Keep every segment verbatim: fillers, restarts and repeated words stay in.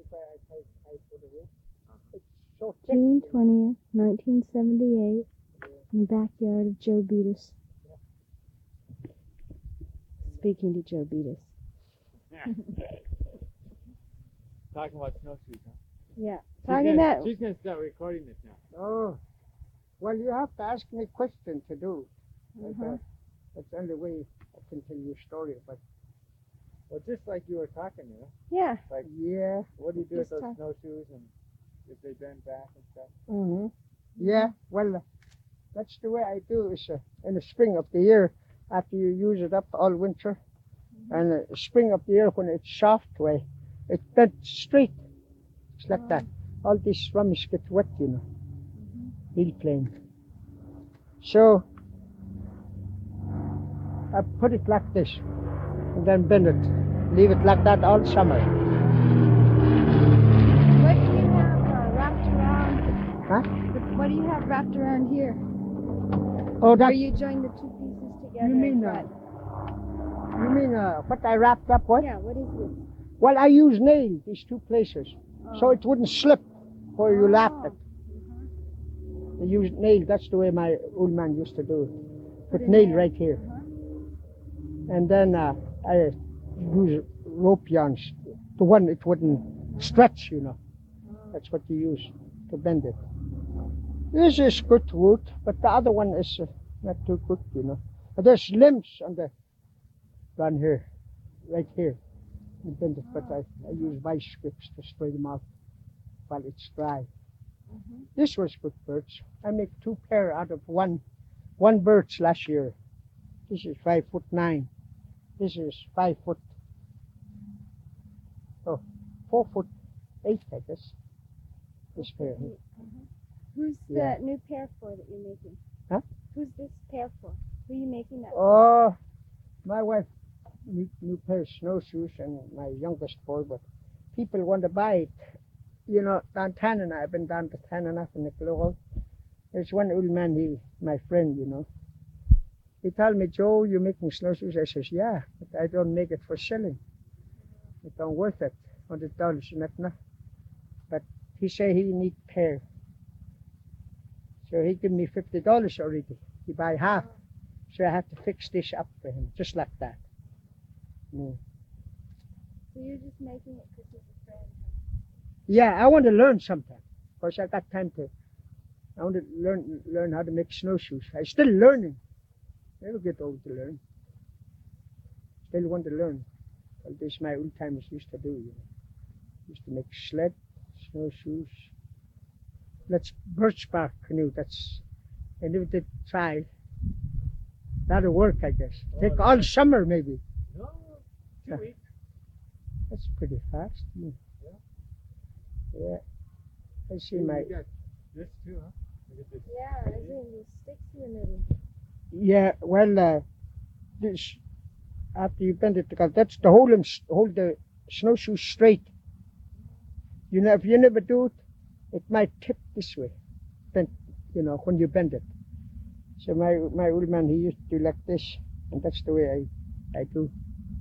why I take I put it in. It's so thick. June twentieth, nineteen seventy-eight, in the backyard of Joe Beatus. Yeah. Speaking to Joe Beatus. Talking about snowshoes, huh? Yeah. She's Talking gonna, about. she's gonna start recording this now. Oh, well, you have to ask me a question to do. Uh-huh. That's the only way I can tell you a story. But Well, just like you were talking there. Yeah. Like, yeah, what do you do with Just those talk. snowshoes and if they bend back and stuff? hmm yeah. Well, uh, that's the way I do. Is uh, in the spring of the year, after you use it up all winter, and uh, spring of the year when it's soft way, it's bent straight. It's like that. All these rubbish get wet, you know. Real plain. So I put it like this, and then bend it. Leave it like that all summer. What do you have uh, wrapped around? Huh? What do you have wrapped around here? Oh, Or that. you join the two pieces together? You mean, in uh, front? You mean uh, what I wrapped up with? Yeah. What is this? Well, I use nails these two places, so Oh. it wouldn't slip where you lap Oh. it. I use nail. That's the way my old man used to do it. Put Put a nail nail. right here, Uh-huh. and then uh, I use rope yarns. The one it wouldn't stretch, you know. That's what you use to bend it. This is good wood, but the other one is uh, not too good, you know. But there's limbs on the down here, right here. You bend it, but I, I use vice grips to spray them out while it's dry. This was good birch. I make two pair out of one one birch last year. This is five foot nine. This is five foot oh four foot eight, I guess. This pair here. Who's Yeah. the new pair for that you're making? Huh? Who's this pair for? Who are you making that for? Oh, my wife new, new pair of snowshoes and my youngest boy, but people want to buy it. You know, down Tanana, I've been down to Tanana and Nicoloro. There's one old man, he, my friend, you know. He told me, Joe, you're making snowshoes? I says, yeah, but I don't make it for selling. It don't worth it. Hundred dollars, not enough. But he say he need pair. So he give me fifty dollars already. He buy half. So I have to fix this up for him, just like that. Mm. So you're just making it because he's a friend. Yeah, I want to learn sometime. Of course, I got time to. I want to learn learn how to make snowshoes. I still learning. Never get old to learn. Still want to learn. Well, this my old timers used to do. You know, used to make sled, snowshoes. That's birch bark canoe. That's I never did try. That'll work, I guess. Take Oh, all yeah. summer maybe. No, two Yeah. weeks. That's pretty fast. Mm. Yeah. I see Ooh, my. you got this too, huh? Look at this. Yeah, there's even sticks in the middle. Yeah, well, uh, this after you bend it, because that's to hold them, hold the snowshoe straight. You know, if you never do it, it might tip this way, bent. You know, when you bend it. So my my old man, he used to do like this, and that's the way I I do.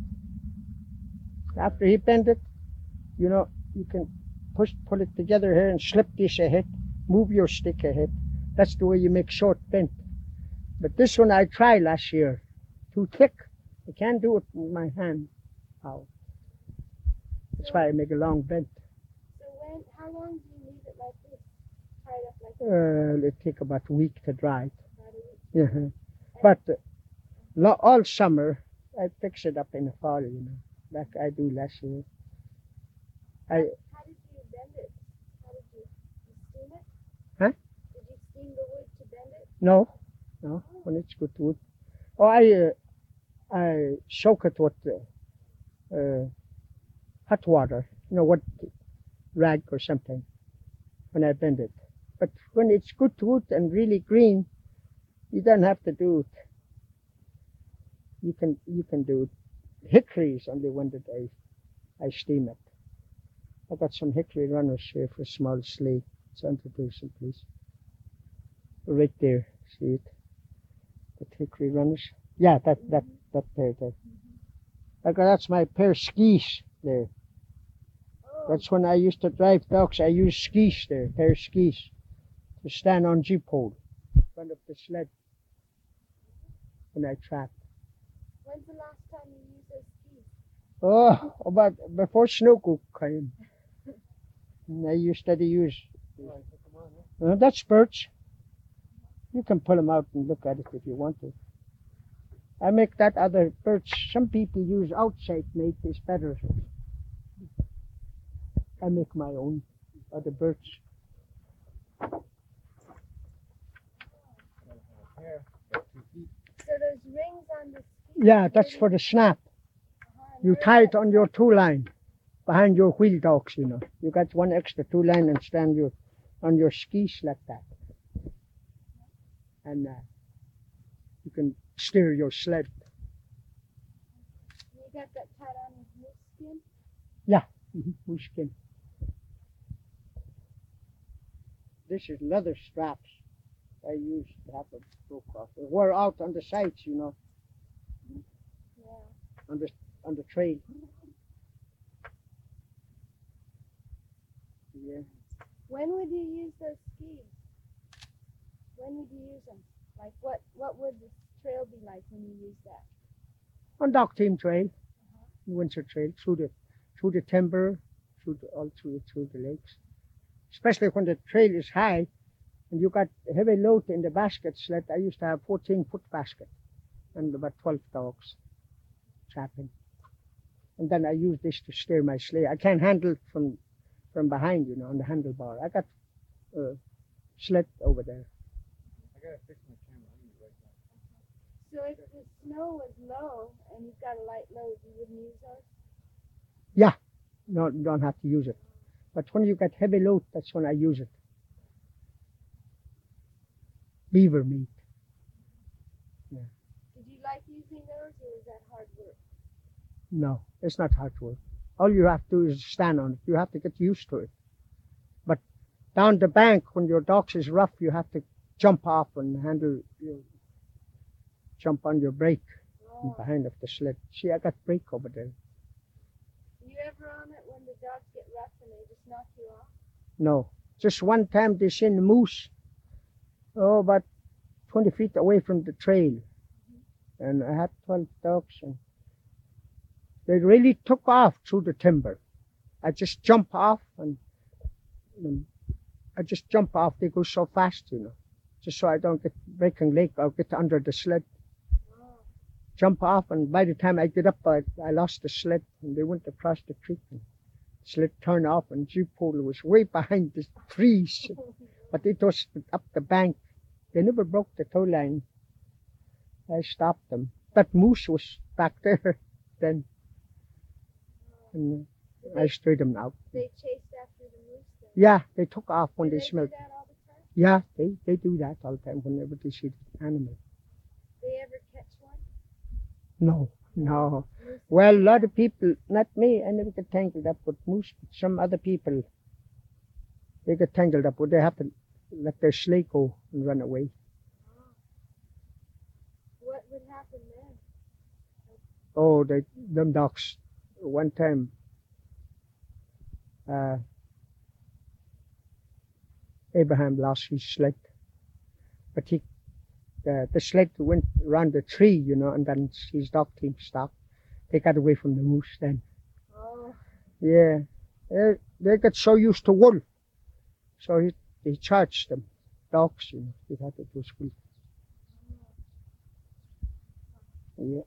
After he bent it, you know, you can push pull it together here and slip this ahead, move your stick ahead. That's the way you make short bend. But this one I tried last year, too thick. I can't do it with my hand. How? That's why I make a long bend. So when, how long do you leave it like this? Tied up like this? Uh, it take about a week to dry it. About a week? Yeah. But uh, lo- all summer, I fix it up in the fall, you know, like I do last year. I How did you bend it? How did you, you steam it? Huh? Did you steam the wood to bend it? no, no, when it's good wood. Oh, I uh, I soak it with uh, uh, hot water, you know, what rag or something, when I bend it. But when it's good wood and really green, you don't have to do it. You can you can do it. Hickory is only one that I I steam it. I got some hickory runners here for small sleigh. It's introduce it, please. Right there, see it? The hickory runners. Yeah, that that that pair there. I got that's my pair of skis there. That's when I used to drive dogs. I used skis there, pair of skis, to stand on G pole in front of the sled when I trapped. When's the last time you used those skis? Oh, about before Snowcook came. And I used to use. Oh, I took 'em on, huh? Uh, that's birch. You can pull them out and look at it if you want to. I make that other birch. Some people use outside mate is better. I make my own other birch. Hair, about two feet. So those rings on the skis. Yeah, that's for the snap. Uh-huh. You tie it on your two line behind your wheel dogs, you know. You got one extra two line and stand your on your skis like that. And uh, you can steer your sled. You got that tied on with moose skin? Mm-hmm. Moose skin. This is leather straps I used to have them broke off. They were out on the sides, you know, Yeah. on the on the trail. Yeah. When would you use those skis? When would you use them? Like what, what would the trail be like when you use that? On dog team trail, winter trail, through the through the timber, through the, all through through the lakes. Especially when the trail is high and you got a heavy load in the basket sled. I used to have fourteen foot basket and about twelve dogs trapping. And then I use this to steer my sleigh. I can't handle it from from behind, you know, on the handlebar. I got a sled over there. I gotta fix my camera. I'm gonna right now. So if the snow was low and you've got a light load, you wouldn't use those? No, you don't have to use it. But when you get heavy load, that's when I use it. Beaver meat. Did you like using those or was that hard work? No, it's not hard work. All you have to do is stand on it. You have to get used to it. But down the bank, when your dogs is rough, you have to jump off and handle, you jump on your brake Oh. behind of the sled. See, I got brake over there. You ever on it when the dogs get rough and they just knock you off? No, just one time they seen a moose, oh, about twenty feet away from the trail. And I had twelve dogs and they really took off through the timber. I just jump off and, and I just jump off. They go so fast, you know, just so I don't get breaking leg or get under the sled. Oh. Jump off, and by the time I get up, I, I lost the sled, and they went across the creek. And the sled turned off, and Jeep pole was way behind the trees, but it was up the bank. They never broke the tow line. I stopped them. That moose was back there then, and I straightened them out. They chased after the moose then? Yeah, they took off when Do they they do smelled. that all the time? Yeah, they, they do that all the time whenever they see the animal. They ever catch one? No, no. Moose? Well, a lot of people, not me, I never get tangled up with moose, but some other people, they get tangled up with, they have to let their sleigh go and run away. What would happen then? Oh, they, them dogs, one time, uh, Abraham lost his sled, but he, uh, the sled went around the tree, you know, and then his dog team stopped. They got away from the moose then. Oh, Yeah, they, they got so used to wolf, so he, he charged them, dogs, you know, he thought it was wolf. Yeah.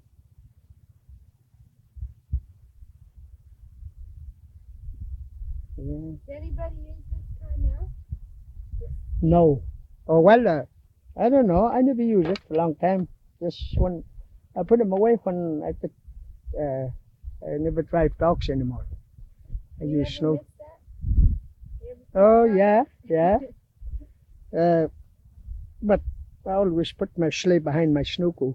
Yeah. does anybody use this kind now? No. Oh, well, uh, I don't know. I never used it for a long time. Just when I put them away when I could, uh, I never drive dogs anymore. I You use ever snow. miss that? You ever think Oh, about yeah, it? yeah. Uh, but I always put my sleigh behind my snowco.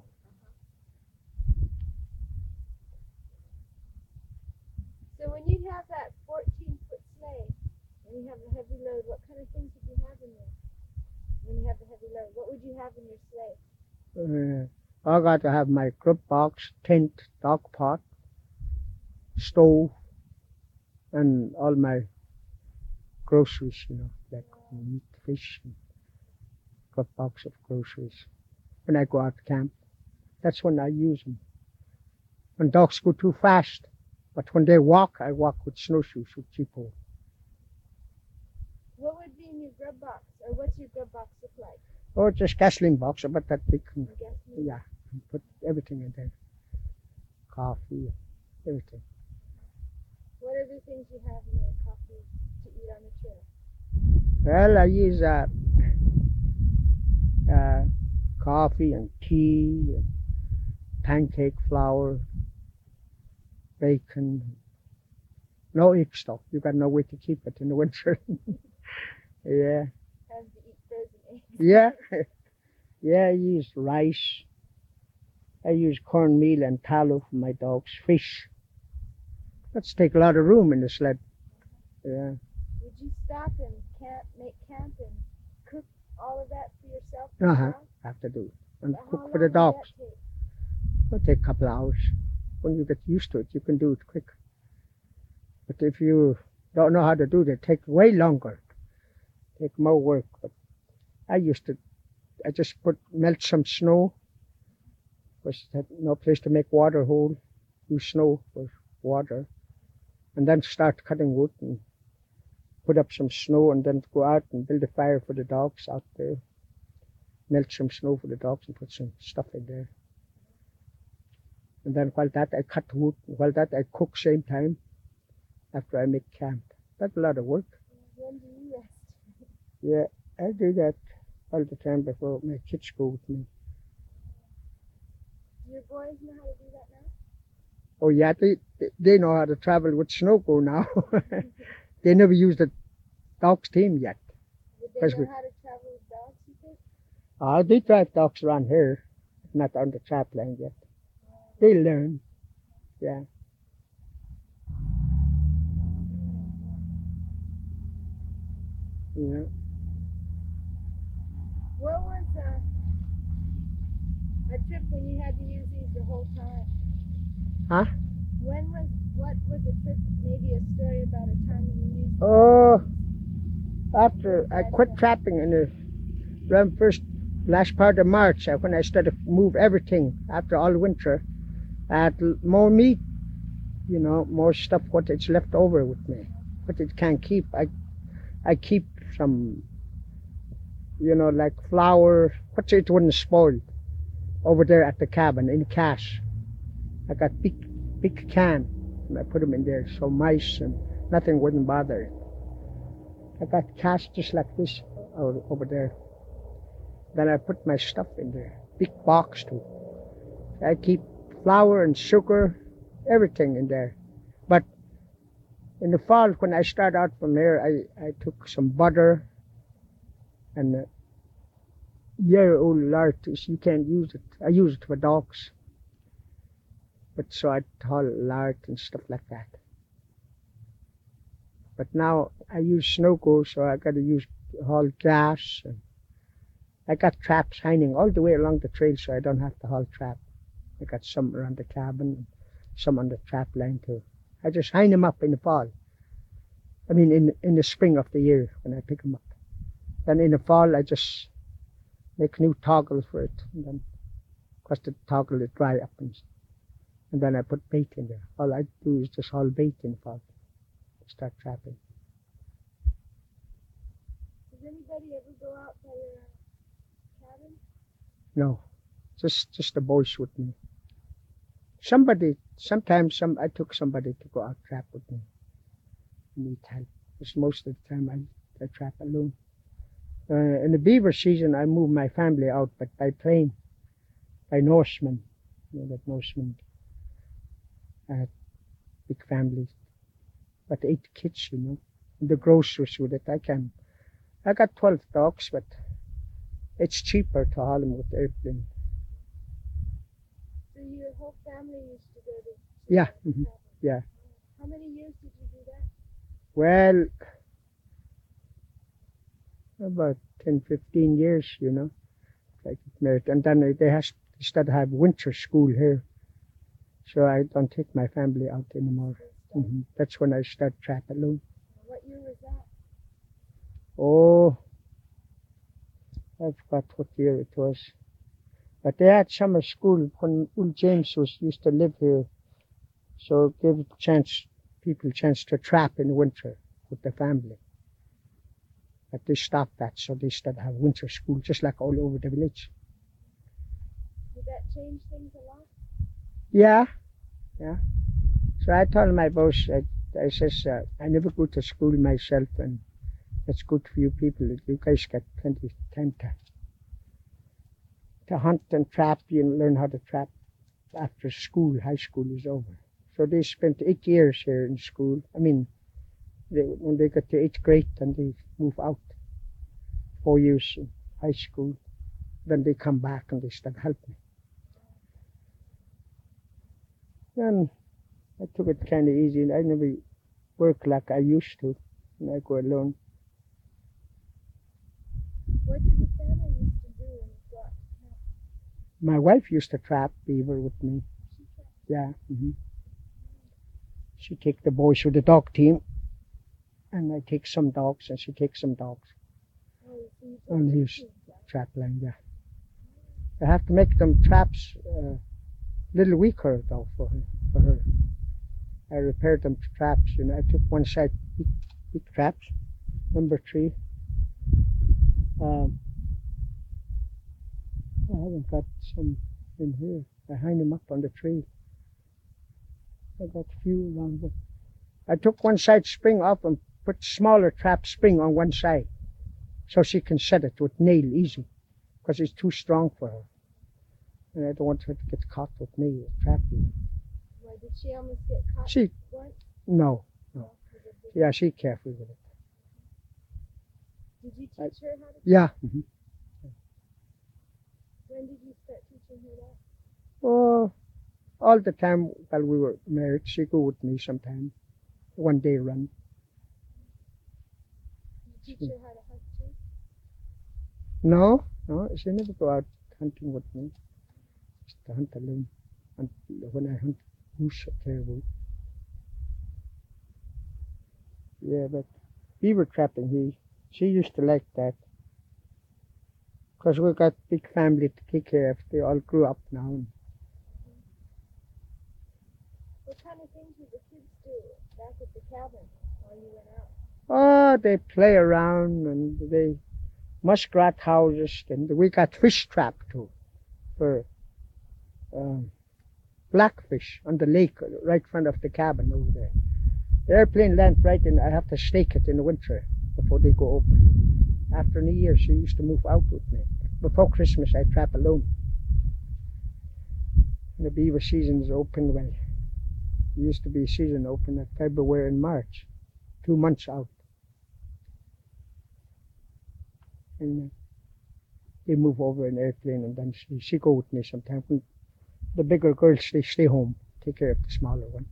So when you have that fourteen foot sleigh and you have a heavy load, what kind of things would you have in there? When you have the heavy load, what would you have in your sleigh? Uh, I got to have my grub box, tent, dog pot, stove, and all my groceries, you know, like meat, fish, and got box of groceries. When I go out to camp, that's when I use them. When dogs go too fast, but when they walk, I walk with snowshoes with cheapo. What would be in your grub box, or what's your grub box look like? Oh, just gasoline box, about that big. I guess maybe. Yeah, put everything in there. Coffee, everything. What other things you have in there, coffee to eat on the trail? Well, I use uh, uh, coffee and tea, and pancake flour, bacon. No egg stuff. You got no way to keep it in the winter. Yeah, Have to eat frozen eggs. yeah, yeah. I use rice. I use cornmeal and tallow for my dogs. Fish. Let's take a lot of room in the sled. Yeah. Would you stop and camp, make camp and cook all of that for yourself? Uh huh. yourself? Have to do it and But how cook long for the would that dogs. take? It'll take a couple hours. When you get used to it, you can do it quick. But if you don't know how to do it, take way longer. Take more work. But I used to, I just put melt some snow. Was had no place to make water hole. Use snow for water, and then start cutting wood and put up some snow, and then go out and build a fire for the dogs out there. Melt some snow for the dogs and put some stuff in there. And then while that I cut wood, while that I cook same time after I make camp. That's a lot of work. When do you rest? Yeah, I do that all the time before my kids go with me. Do your boys know how to do that now? Oh yeah, they they know how to travel with Snowgo now. They never used the dogs team yet. Would they Because know we- how to travel with dogs, you think? Uh, they drive dogs around here, not on the trap line yet. They learn. Yeah. Yeah. What was uh, a trip when you had to use these the whole time? Huh? When was, what was a trip, maybe a story about a time when you used Oh, after I quit trapping in the around first last part of March, uh, when I started to move everything after all winter, I had l- more meat, you know, more stuff what it's left over with me, but it can't keep. I I keep some, you know, like flour, what it wouldn't spoil, over there at the cabin in cash. I got big big can, and I put them in there so mice and nothing wouldn't bother it. I got cash just like this o- over there. Then I put my stuff in there, big box too. I keep flour and sugar, everything in there. But in the fall, when I start out from here, I, I took some butter and a year old lard. You can't use it. I use it for dogs. But so I haul lard and stuff like that. But now I use Snowgo, so I got to use haul gas. And I got traps hanging all the way along the trail, so I don't have to haul trap. I got some around the cabin, some on the trap line too. I just hang them up in the fall. I mean, in in the spring of the year when I pick them up. Then in the fall, I just make new toggle for it, and then cause the toggle is dry up, and, and then I put bait in there. All I do is just haul bait in the fall. Start trapping. Does anybody ever go out by your cabin? No, just just the boys with me. Somebody, sometimes some I took somebody to go out trap with me. Need help. Because most of the time I, I trap alone. Uh, in the beaver season, I move my family out, but by plane, by Norseman. You know that Norseman. I had big families, but eight kids, you know. And the groceries with it, I can. I got twelve dogs, but it's cheaper to haul them with airplane. So your whole family used to go to, to Yeah, that mhm, cabin? yeah. How many years did you do that? Well, about ten, fifteen years, you know. Like married. And then they has instead have winter school here. So I don't take my family out anymore. They started. hmm That's when I started trapping alone. What year was that? Oh, I forgot what year it was. But they had summer school when Will James was used to live here, so it gave chance people chance to trap in the winter with the family. But they stopped that, so they started to have winter school just like all over the village. Did that change things a lot? Yeah, yeah. So I told my boss, I, I says, uh, I never go to school myself, and it's good for you people. You guys get plenty of time to to hunt and trap. You learn how to trap after school, high school is over. So they spent eight years here in school. I mean, they, when they got to eighth grade, then they move out. Four years in high school. Then they come back and they start helping me. Then I took it kind of easy. I never work like I used to when I go alone. What did the family used to do when you got trapped? My wife used to trap beaver with me. She trapped. Yeah. hmm She take the boys with the dog team, and I take some dogs, and she takes some dogs. Oh, so you And took he's teams, right? trap line, yeah. I have to make them traps a uh, little weaker though for her. For her. I repaired them to traps. You know, I took one side big, big traps, number three. Um, I haven't got some in here. I hang them up on the tree. I got a few around, but I took one side spring off and put smaller trap spring on one side, so she can set it with nail easy, because it's too strong for her. And I don't want her to get caught with me trapping. Why did she almost get caught She, once? no, No. Was it big? yeah, she careful with it. Did you I- teach her how to? Yeah. hmm When did you start teaching her that? Oh, all the time while we were married, she go with me sometime. One day run. Did you teach her how to hunt too? No, no, she never go out hunting with me. Just to hunt alone. And when I hunt goose or caribou. Yeah, but beaver trapping, he, she used to like that. Because we got big family to take care of. They all grew up now. What kind of things did the kids do back at the cabin while you went out? Oh, they play around and they muskrat houses. And we got fish trap too for um, blackfish on the lake right in front of the cabin over there. The airplane lands right in. I have to stake it in the winter before they go over. After New Year, she used to move out with me. Before Christmas, I trap alone. And the beaver season is open. Well, it used to be season open at February and March, two months out. And uh, they move over in airplane, and then she, she go with me sometimes. When the bigger girls, they stay home, take care of the smaller one.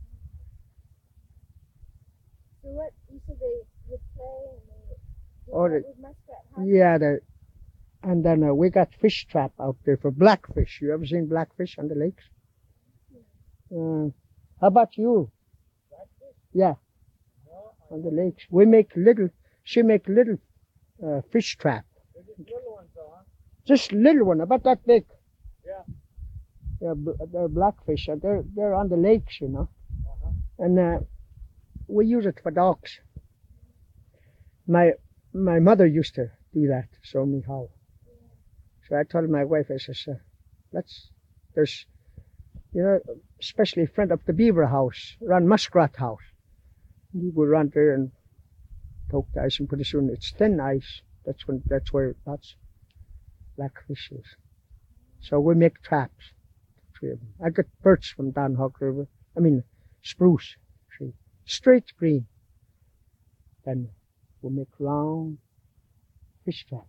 So what, you said they would play and they did Oh, that they- with muskrat hunting? Yeah, the, and then uh, we got fish trap out there for blackfish. You ever seen blackfish on the lakes? Uh, how about you? Yeah, No, I on the lakes. We make little, she make little uh, fish trap. they're just little ones though, huh? Just little one, about that big. Yeah. They're, bl- they're blackfish. and They're, they're on the lakes, you know. Uh-huh. And uh, we use it for dogs. My my mother used to do that, show me how. So I told my wife, I says, uh, let's, there's, you know, especially in front of the beaver house, around Muskrat house. We would run there and poke the ice, and pretty soon it's thin ice. That's when, that's where lots blackfish is. So we make traps, three of them. I got birch from Don Hawk River. I mean, spruce tree, straight green. Then we make round fish trap.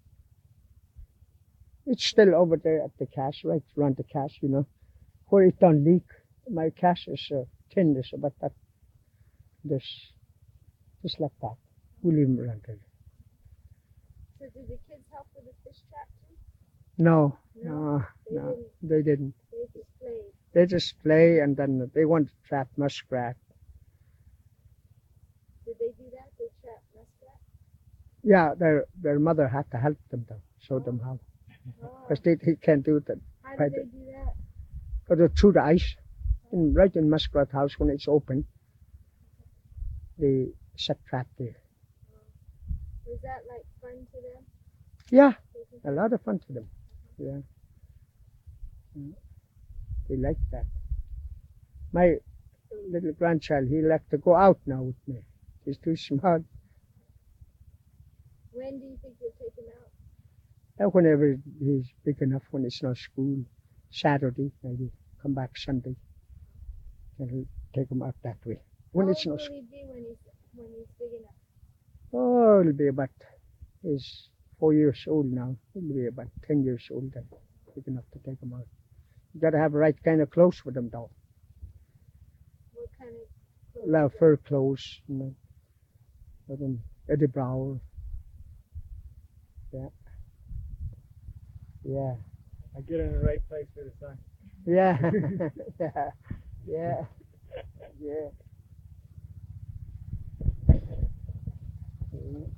It's still over there at the cache, right around the cache, you know, where it don't leak. My cache is uh, tin, is about that, this, just like that. We leave them around there. So did the kids help with the fish trap too? No, No, no, they no, didn't. they didn't. They just played. They just play, and then they want to trap muskrat. Yeah, their their mother had to help them though, show them how, Oh, because they, they can't do that. how by did they do that? But they're through the ice, in, right in Muskrat House when it's open, they set trap there. Was that like fun to them? Yeah, Taking a lot of fun to them. Yeah, Mm. they like that. My little grandchild, he likes to go out now with me. He's too smart. When do you think you'll take him out? And whenever he's big enough, when it's not school, Saturday, maybe come back Sunday, and he'll take him out that way. When How it's old not will he be when he's when he's big enough? Oh, it'll be about, he's four years old now. It'll be about ten years old then. Big enough to take him out. You gotta have the right kind of clothes for them though. What kind of clothes? Like fur clothes, you know. For them, Eddie Brower. Yeah. Yeah. I get in the right place for the sun. Yeah. yeah. Yeah. Yeah. Mm.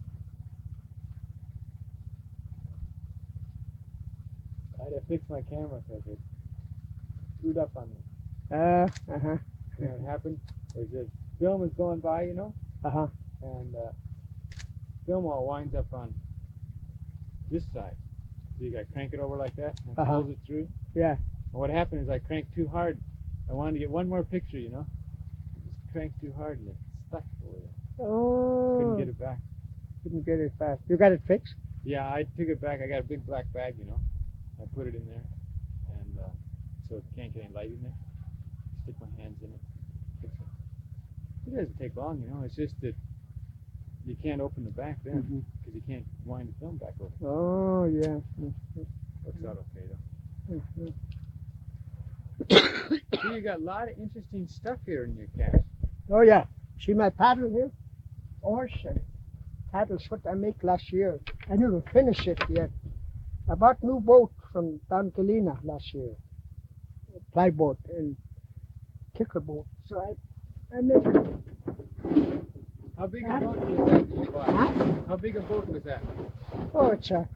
I had to fix my camera because it screwed up on me. Uh, uh-huh. You know what happened? There's a film is going by, you know, Uh-huh. and uh, film all winds up on this side. So you got to crank it over like that and Uh-huh. pulls it through. Yeah. And what happened is I cranked too hard. I wanted to get one more picture, you know. Just cranked too hard and it stuck over there. Oh. Couldn't get it back. Couldn't get it fast. You got it fixed? Yeah, I took it back. I got a big black bag, you know. I put it in there, and uh, so it can't get any light in there. Stick my hands in it. Fix it. It doesn't take long, you know. It's just that you can't open the back then Mhm. because you can't wind the film back over. Oh, yeah. Works out okay though. Mhm. See, you got a lot of interesting stuff here in your cache. Oh, yeah. See my paddle here? Awesome. Paddle's what I make last year. I didn't finish it yet. I bought new boat from Down Galena last year. A ply boat and kicker boat. So I, I made How big a boat was that you bought? Huh? How big a boat was that? Oh, it's a,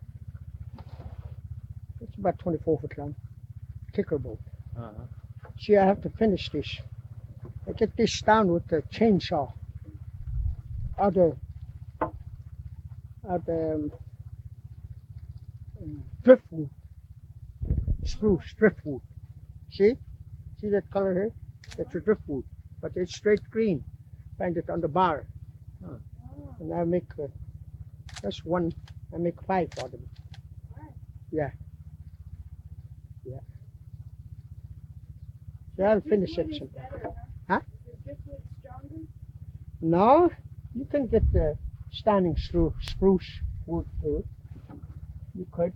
it's about twenty-four foot long. Kicker boat. Uh-huh. See, I have to finish this. I get this down with the chainsaw. Out of, out um, um, driftwood. Spruce, driftwood. See? See that color here? That's a driftwood. But it's straight green. Find it on the bar. Huh. Oh, And I make, uh, that's one, I make five of them. Yeah. Yeah. So I'll finish it driftwood is sometime. better, Huh? Is driftwood stronger? No, you can get the standing spruce, spruce wood to it. You could.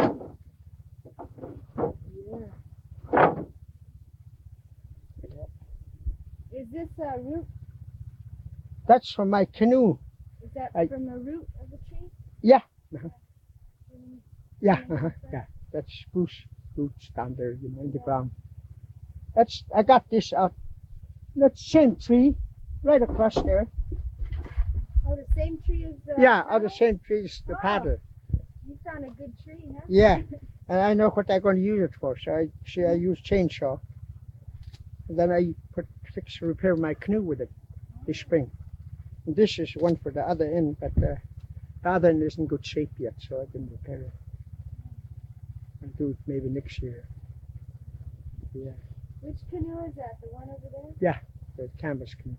Yeah. Is this a root? That's from my canoe. Is that I- from the root of the tree? Yeah. Uh-huh. Mm, Yeah, Yeah, uh-huh. that's Yeah. That's spruce roots down there, you know, in the ground. That's I got this out. That same tree, right across there. Oh, the same tree as the. Yeah, out the paddle? same tree as the Wow. paddle. You found a good tree, huh? Yeah. And I know what I'm going to use it for. So I see I use chainsaw. And then I put fix repair my canoe with it this spring. And this is one for the other end, but uh, the other end isn't in good shape yet, so I can repair it. I'll do it maybe next year. Yeah, Which canoe is that? The one over there? the canvas canoe.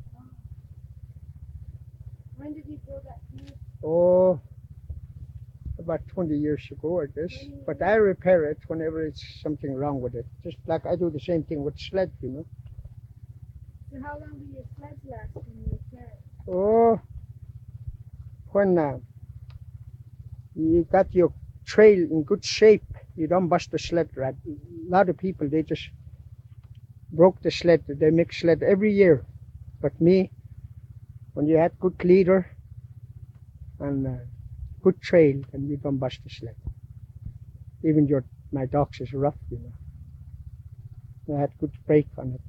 When did you build that canoe? Oh, about twenty years ago, I guess. But I repair it whenever it's something wrong with it. Just like I do the same thing with sled, you know. So how long do your sleds last when you repair it? Oh, when uh, you got your trail in good shape, you don't bust the sled right. A lot of people, they just broke the sled. They make sled every year. But me, when you had good leader and uh, good trail, then you don't bust the sled. Even your my dogs is rough, you know. I had good brake on it.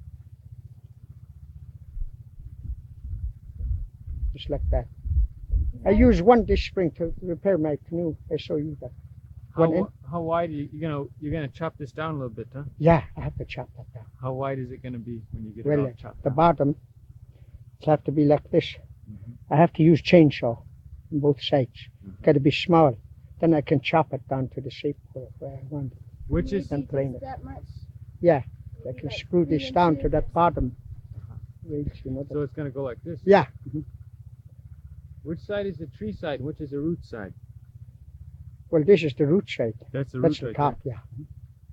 Just like that. I used one this spring to repair my canoe. I show you that. How, One in? wi- how wide are you, you gonna you're gonna chop this down a little bit, huh? Yeah, I have to chop that down. How wide is it gonna be when you get Well, it uh, all chopped The down? bottom, it have to be like this. Mhm. I have to use chainsaw on both sides. Mhm. Got to be small. Then I can chop it down to the shape where, where I want it. Which is and plane it. that much? Yeah, I Maybe can like screw three this down to inches or that bottom Uh-huh. rail, you know. so it's gonna go like this. Yeah. Which side is the tree side? and Which is the root side? Well, this is the root side. That's the That's root the right top, yeah. there.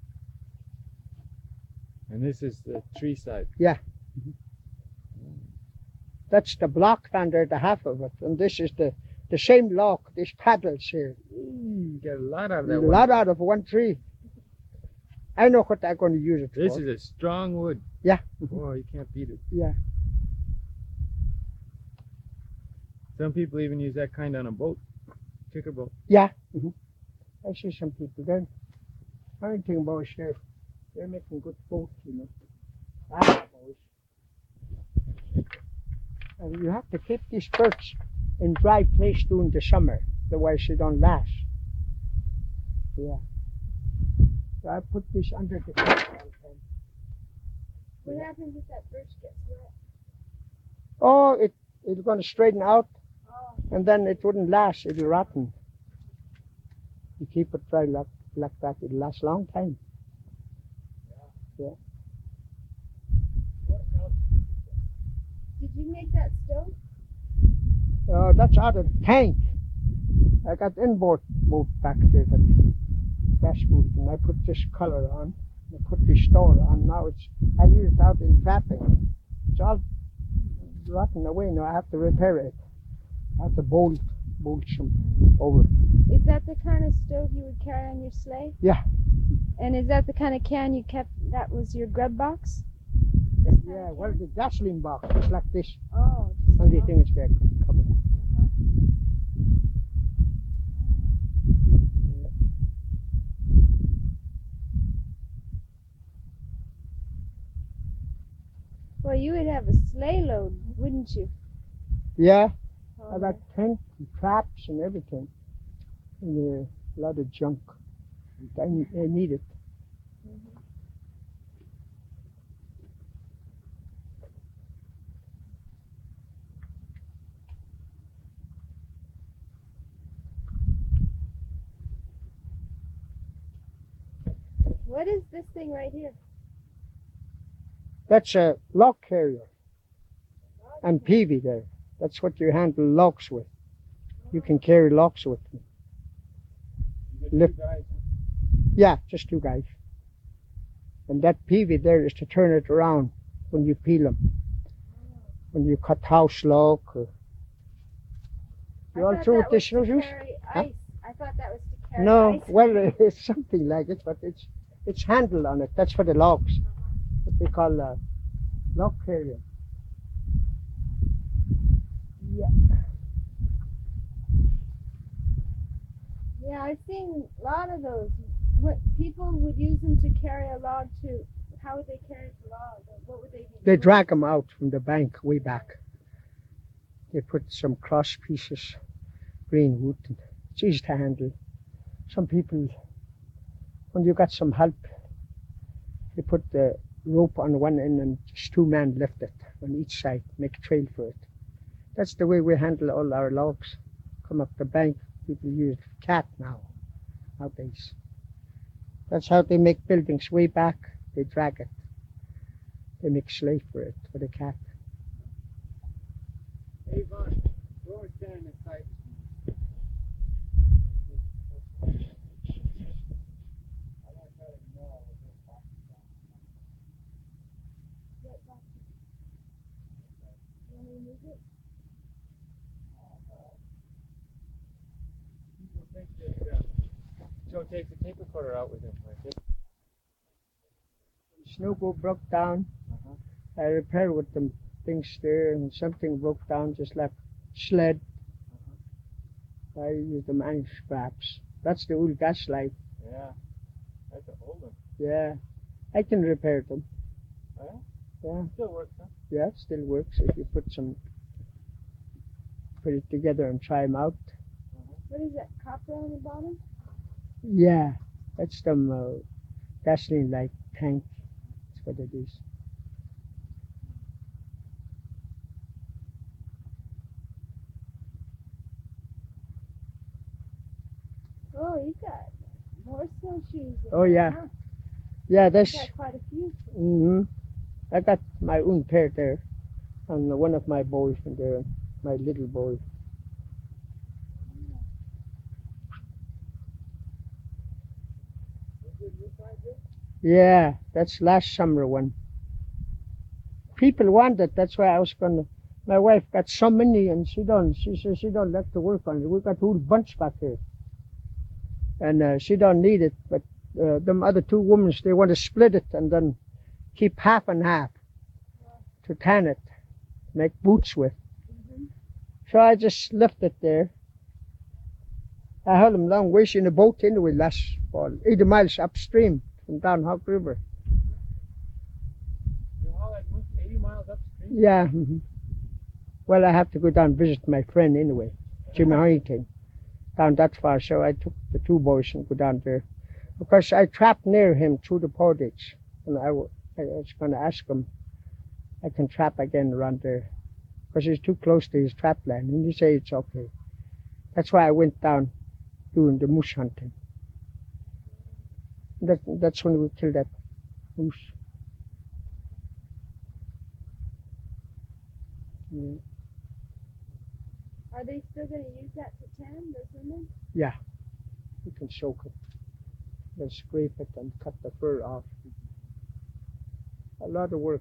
And this is the tree side. That's the block under the half of it. And this is the, the same log, these paddles here. Ooh, you get a lot out of A that lot one. out of one tree. I know what I'm going to use it This for. is a strong wood. Yeah. Oh, you can't beat it. Yeah. Some people even use that kind on a boat, kicker boat. Yeah. hmm I see some people there. Only thing about is they're, they're making good boats, you know. I have boats. And you have to keep these birds in dry place during the summer, otherwise they don't last. Yeah. So I put this under the tent all the time. What happens if that birch gets wet? Oh, it it's going to straighten out, Oh, and then it wouldn't last. It'll rotten. You keep it dry like, like that, it'll last a long time. did you make that stove? Uh, that's out of the tank. I got inboard moved back there, that gas moved, and I put this color on. I put this store on. Now it's, I use it out in trapping. It's all rotten away now. I have to repair it. I have to bolt, bolt some over. Is that the kind of stove you would carry on your sleigh? Yeah. And is that the kind of can you kept, that was your grub box? This kind Yeah, of well, can? the gasoline box is like this. Oh, And the thing is there covered. well, you would have a sleigh load, wouldn't you? Yeah, Oh, I got tent and traps and everything. And uh, a lot of junk. I, ne- I need it. what is this thing right here? That's a log carrier and peavy there. That's what you handle logs with. You can carry logs with them. You get Lift. two guys, huh? Yeah, just two guys. And that peavy there is to turn it around when you peel them. When you cut house log. Or... I You all thought through that with this was to snowshoes? carry Huh? ice. I thought that was to carry No, ice. well, it's something like it, but it's it's handle on it. That's for the logs. What they call a log carrier. Yeah. Yeah, I've seen a lot of those. What people would use them to carry a log to? How would they carry the log? What would they be They doing? drag them out from the bank way back. They put some cross pieces, green wood. And it's easy to handle. Some people, when you got some help, they put the rope on one end and just two men lift it on each side, make a trail for it. That's the way we handle all our logs. Come up the bank, people use cat now, nowadays. That's how they make buildings way back. They drag it. They make slave for it, for the cat. Hey, Vaughn, go and stand inside. When we move it? People think that uh, Joe takes the tape recorder out with him. Like this. Snowball broke down. Uh-huh. I repaired with them things there, and something broke down, just like sled. I used the man scraps. That's the old gas light. Yeah, that's an old one. Yeah, I can repair them. Oh, Yeah, Still works, huh? yeah, it still works if you put some put it together and try them out. What is that, copper on the bottom? Yeah, that's them uh, gasoline like tank. That's what it is. Oh, you got more snowshoes. than Oh, that, yeah. huh? Yeah, You that's. got quite a few. hmm I got my own pair there, and one of my boys in there, my little boy. Yeah, that's last summer one. People want it. That's why I was gonna. My wife got so many, and she don't. She says she don't like to work on it. We got a whole bunch back here, and uh, she don't need it. But uh, them other two women, they want to split it and then keep half and half to tan it, make boots with. Mm-hmm. So I just left it there. I had them long ways in a boat anyway last fall, eighty miles upstream from down Hawk River. You haul that moose eighty miles upstream? Yeah. mhm. Well, I have to go down and visit my friend anyway, Jimmy Huntington, down that far. So I took the two boys and go down there. Because I trapped near him through the portage. And I, w- I was going to ask him, I can trap again around there. Because he's too close to his trap land. And he said it's okay. That's why I went down doing the moose hunting. That, that's when we killed that moose. Yeah. Are they still going to use that to tan, those women? You can soak it, then scrape it and cut the fur off. A lot of work.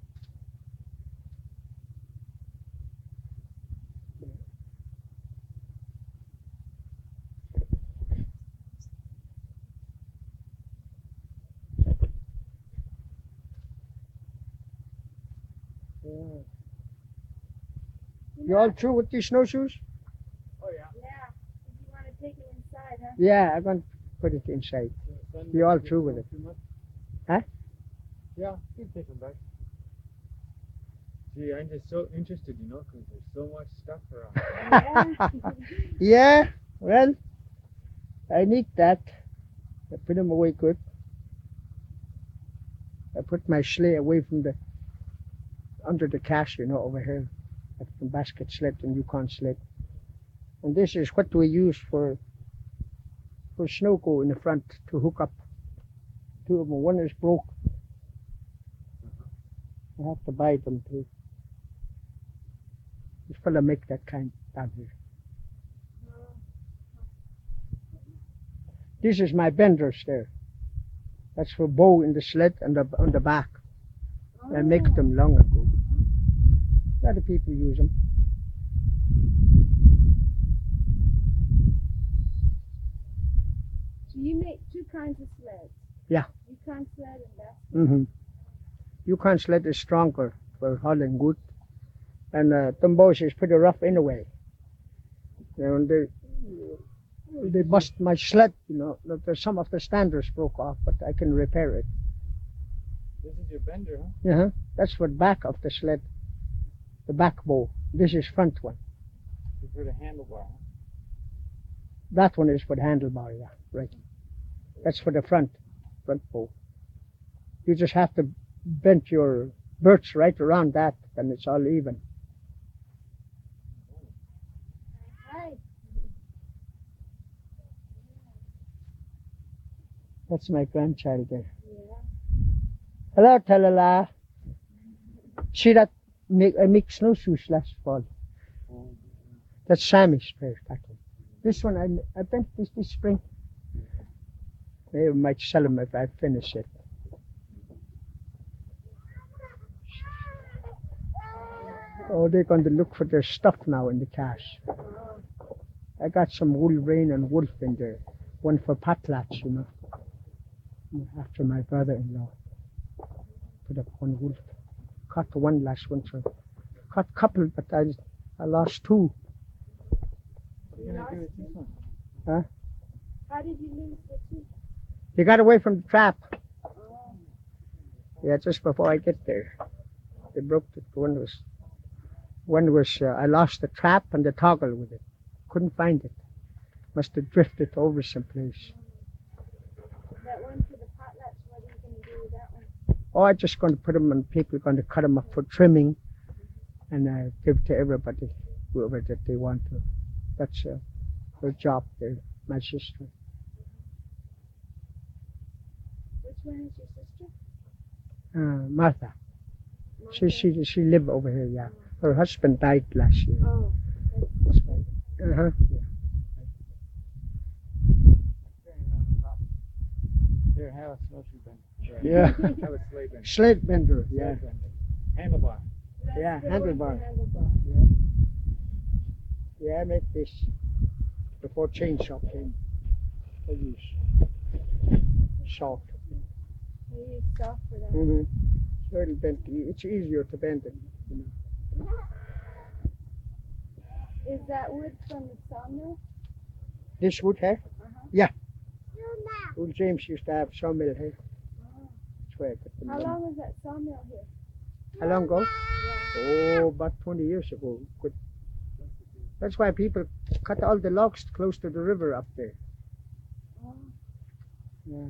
Yeah. You all through with these snowshoes? Oh, yeah. Yeah. Did you want to take it inside, huh? Yeah, I'm going to put it inside. You all through with it? Huh? Yeah, you can take them back. Gee, I'm just so interested, you know, because there's so much stuff around. Yeah, well, I need that. I put them away good. I put my sleigh away from the, under the cache, you know, over here. At the basket sled and Yukon sled. And this is what we use for for snow go in the front to hook up. Two of them. One is broke. I have to buy them too. This fella make that kind down here. This is my benders there. That's for bow in the sled and the, on the back. I make them long ago. A lot of people use them. So you make two kinds of sleds? Yeah. Yukon sled and basket? Mm-hmm. Yukon sled is stronger for hauling wood. And uh, them bows is pretty rough anyway. You know, they, they bust my sled, you know. Look, there's some of the standers broke off, but I can repair it. This is your bender, huh? Uh-huh. That's for back of the sled. The back bow. This is front one. You put a handlebar, huh? That one is for the handlebar, yeah, right. That's for the front, front bow. You just have to bend your birch right around that, and it's all even. Hi. That's my grandchild there. Yeah. Hello, Talala. See that make, I make snowshoes last fall. That's Sammy's pair, that one. This one, I, I bent this this spring. Maybe I might sell them if I finish it. Oh, they're going to look for their stuff now in the cache. I got some Wolverine and Wolf in there. One for potlats, you know. After my brother-in-law. Put up one wolf. Caught one last winter. Caught a couple, but I, I lost two. What are you gonna do with this one? Huh? How did you lose the two? They got away from the trap. Yeah, just before I get there. They broke it. One was One was, uh, I lost the trap and the toggle with it. Couldn't find it. Must have drifted over someplace. That one for the potlatch, what are you going to do with that one? Oh, I'm just going to put them on people, going to cut them up for trimming and uh, give to everybody, whoever that they want to. That's uh, her job there, my sister. Which one is your sister? Uh, Martha. She, Martha? she, she lived over here, yeah. Her husband died last year. Oh, that's Uh-huh. Here, have a snowshoe bender. Yeah. Have a sleigh bender. Sled bender, Sleigh yeah. bender. Handlebar. That's Yeah, the one for handlebar. handlebar. Yeah, I made this before chainsaw came. I use salt. I use soft for that. Mm-hmm. So it'll bend. It's easier to bend it. You know. Is that wood from the sawmill? This wood here? Uh-huh. Yeah. Old James used to have sawmill here. Oh. That's where I got the How lumber. long was that sawmill here? How long ago? Yeah. Oh, about twenty years ago. Good. That's why people cut all the logs close to the river up there. Oh. Yeah.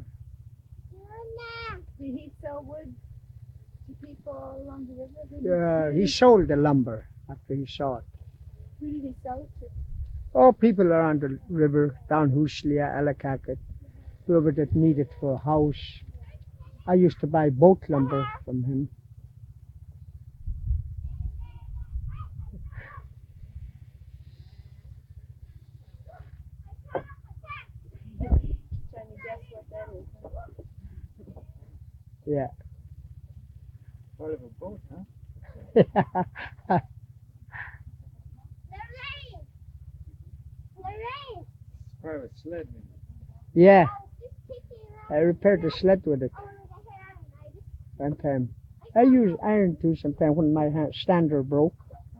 Did he sell wood to people along the river? Who did- Yeah, who he did sold the lumber after he saw it. Who did he sell it to? Oh, people around the river, down Hooslia, Allakaket, whoever that needed for a house. I used to buy boat lumber from him. Trying to guess what that is. Huh? Yeah. Part of a boat, huh? Part of a sled, maybe. Yeah. I repaired the sled with it one time. I use iron too sometimes when my hand stander broke.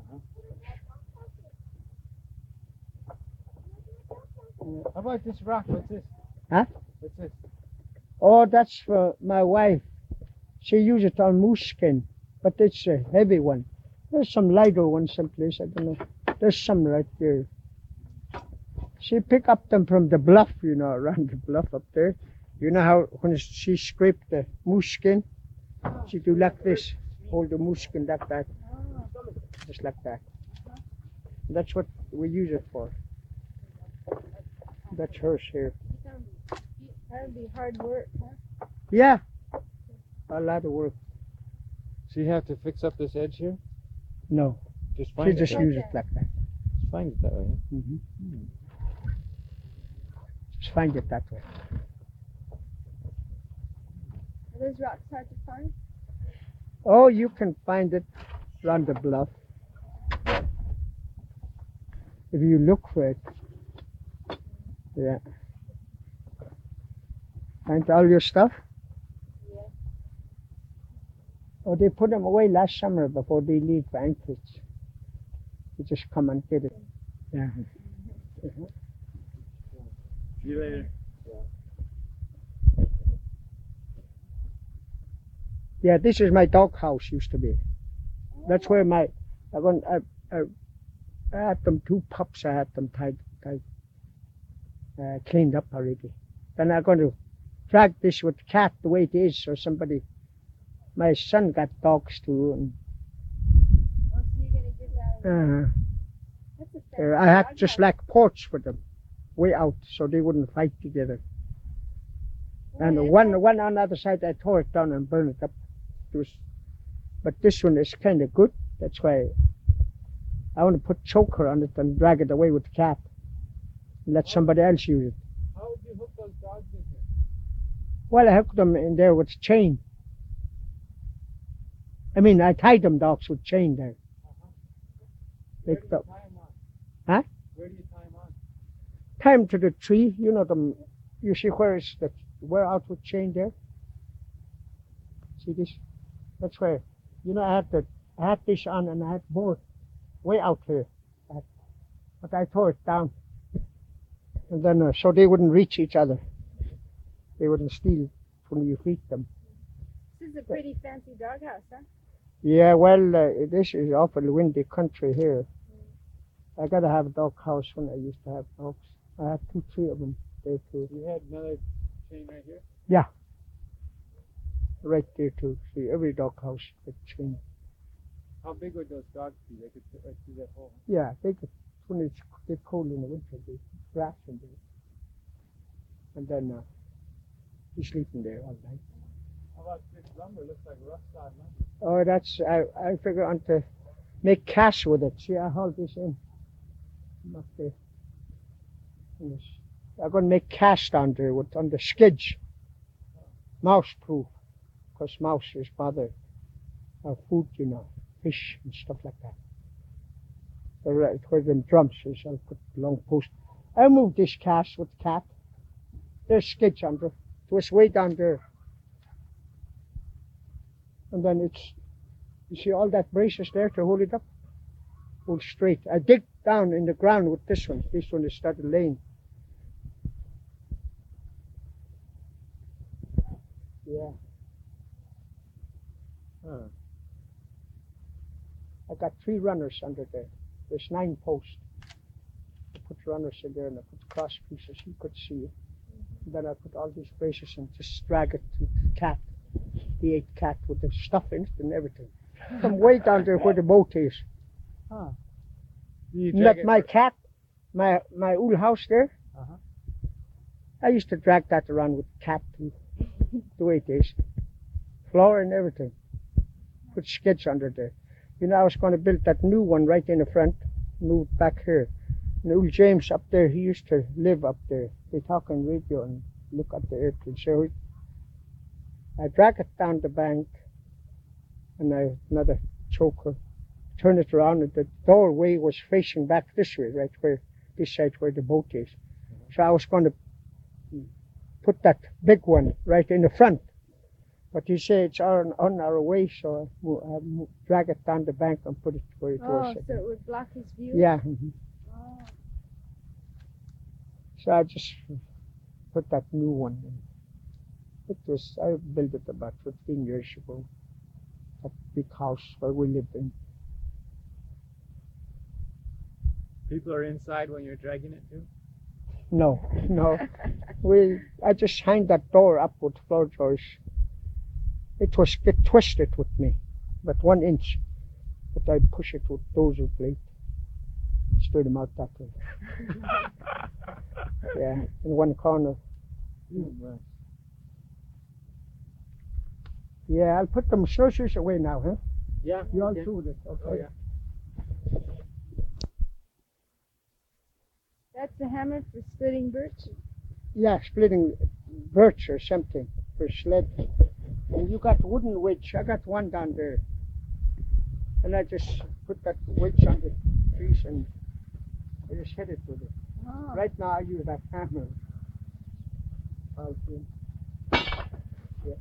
How about this rock? What's this? Huh? What's this? Oh, that's for my wife. She used it on moose skin, but it's a heavy one. There's some lighter ones someplace, I don't know. There's some right there. She pick up them from the bluff, you know, around the bluff up there. You know how when she scraped the moose skin, she do like this, hold the moose skin like that, Oh. just like that. That's what we use it for. That's hers here. That would be hard work, huh? Yeah, a lot of work. So you have to fix up this edge here? No, Just she find it. just that- use it like that. Just find it that way. Huh? hmm Just find it that way. Are those rocks hard to find? Oh, you can find it around the bluff. If you look for it. Yeah. Find all your stuff? Yeah. Oh, they put them away last summer before they leave for Anchorage. You just come and get it. Yeah. See you later. Yeah, this is my dog house used to be. That's where my I went I I, I had them two pups. I had them tied tied uh, cleaned up already. Then I'm going to drag this with the cat the way it is, or somebody. My son got dogs too, and Oh, so you're going to give that away. uh, That's a uh, fancy I had dog just house. like porch for them, way out, so they wouldn't fight together. Boy, And that's one like- one on the other side, I tore it down and burned it up. It was, but this one is kind of good. That's why I want to put choker on it and drag it away with the cat. And let somebody else use it. How would you hook those dogs in here? Well, I hooked them in there with chain. I mean, I tied them dogs with chain there. Where They do you felt- tie them on? Huh? Where do you tie them on? Tie them to the tree. You know them. You see where is the wear out with chain there? See this? That's where. You know, I had the I had this on and I had board way out here. I had- But I tore it down. And then, uh, so they wouldn't reach each other. They wouldn't steal when you feed them. This is a pretty fancy doghouse, huh? Yeah, well, uh, this is awful windy country here. I gotta have a dog house when I used to have dogs. I had two, three of them there too. You had another chain right here? Right there too. See, every dog house with chain. How big would those dogs be? They could fit right through that hole. Yeah, they could, when it's get cold in the winter, they grass in there. And then uh, you sleeping there all night. How about this lumber? Looks like rough sod lumber. Oh, that's, I, I figure on to make cash with it. See, I hauled this in. I'm up there. And this- I'm going to make cash down there with, on the skids. Mouse proof. Because mouse is bother our food, you know, fish and stuff like that. So right where them drums is, I'll put long post. I moved this cash with the cat. There's skids under. It was way down there. And then it's, you see all that braces there to hold it up? Hold straight. I dig down in the ground with this one. This one is started laying. Yeah. Huh. I got three runners under there. There's nine posts. I put runners in there and I put cross pieces. You could see it. And then I put all these braces and just drag it to the cat. The eight cat with the stuff in it and everything. From way down there where the boat is. Huh. You Not drag it my for- cat, my my old house there. Uh-huh. I used to drag that around with the cat too. The way it is. Floor and everything. Put skids under there. You know, I was going to build that new one right in the front. Move back here. And old James up there, he used to live up there. They talk on radio and look at the airplane. So I drag it down the bank and I another choker. Turn it around and the doorway was facing back this way, right where this side where the boat is. So I was going to put that big one right in the front. But he said it's on, on our way, so I, mo- I mo- drag it down the bank and put it where it Oh, was. so it would block his view? Yeah. mhm. Oh. So I just put that new one in. It was, I built it about fifteen years ago. That big house where we lived in. People are inside when you're dragging it too? No, no. We, I just hanged that door up with floor joists. It was get twisted with me, but one inch. But I push it with dozer blade. Straight them out that way. Yeah, in one corner. Yeah, I'll put them snowshoes away now, huh? Yeah. You all yeah. through with it, okay? Oh, yeah. That's a hammer for splitting birch. Yeah, splitting birch or something for sled. And you got wooden wedge. I got one down there. And I just put that wedge on the trees and I just hit it with it. Oh. Right now I use that hammer. I'll do. Yeah.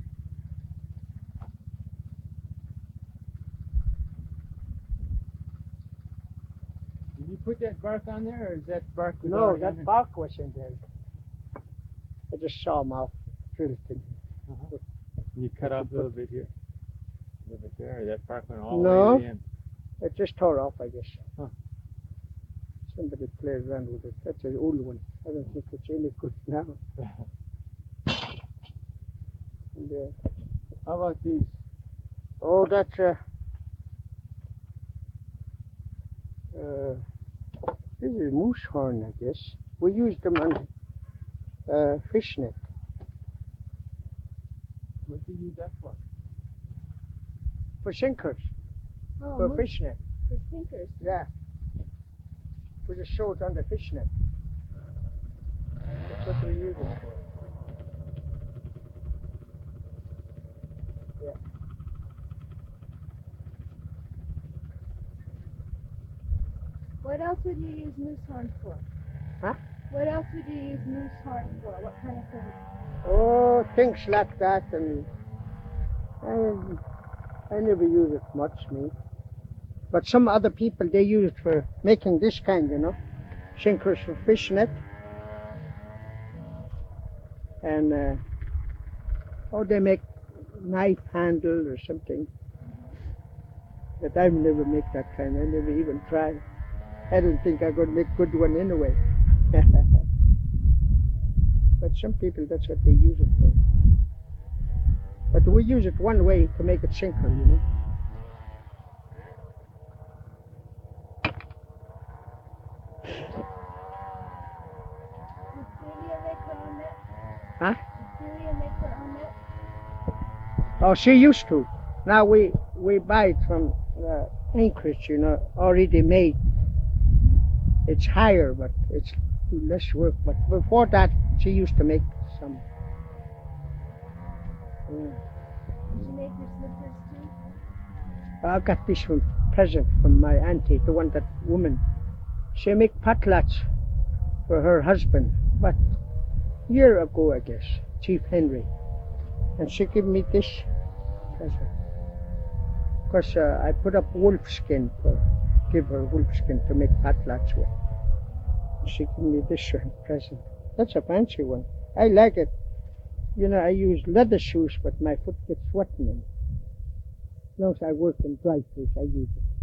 Did you put that bark on there, or is that bark? was No, already on that there? bark was in there. I just saw them out. Drilled it. Uh-huh. You cut off a little bit here, a little bit there, or that bark went all No. the way to the end. It just tore off, I guess. Huh. Somebody played around with it. That's an old one. I don't think it's any good now. And, uh, How about these? oh, that's uh, uh, this is moose horn, I guess. We used them on uh, fishnet. What do you use that for? For sinkers, Oh, for moose fishnet. for sinkers. Yeah. We just show it on the fishnet. That's what we use it for. Yeah. What else would you use moose horn for? Huh? What else would you use moose horn for? What kind of things? Oh, things like that, and I, I never use it much, me. But some other people, they use it for making this kind, you know, sinkers for fishnet. And, uh, oh, they make knife handle or something. But I've never make that kind. I never even try. I don't think I'm going to make good one anyway. But some people, that's what they use it for. But we use it one way to make it sinker, you know. Does Celia make her own net? Huh? Does Celia make her own net? Oh, she used to. Now we we buy it from uh, Anchorage, you know, already made. It's higher, but it's less work. But before that, she used to make some. Yeah. Did you make your slippers too? I got this one present from my auntie, the one that woman. She make potlats for her husband, but year ago, I guess, Chief Henry, and she gave me this present. Because uh, I put up wolf skin for, give her wolf skin to make potlats with. She gave me this one present. That's a fancy one. I like it. You know, I use leather shoes, but my foot gets wet in them. As long as I work in dry place, I use it.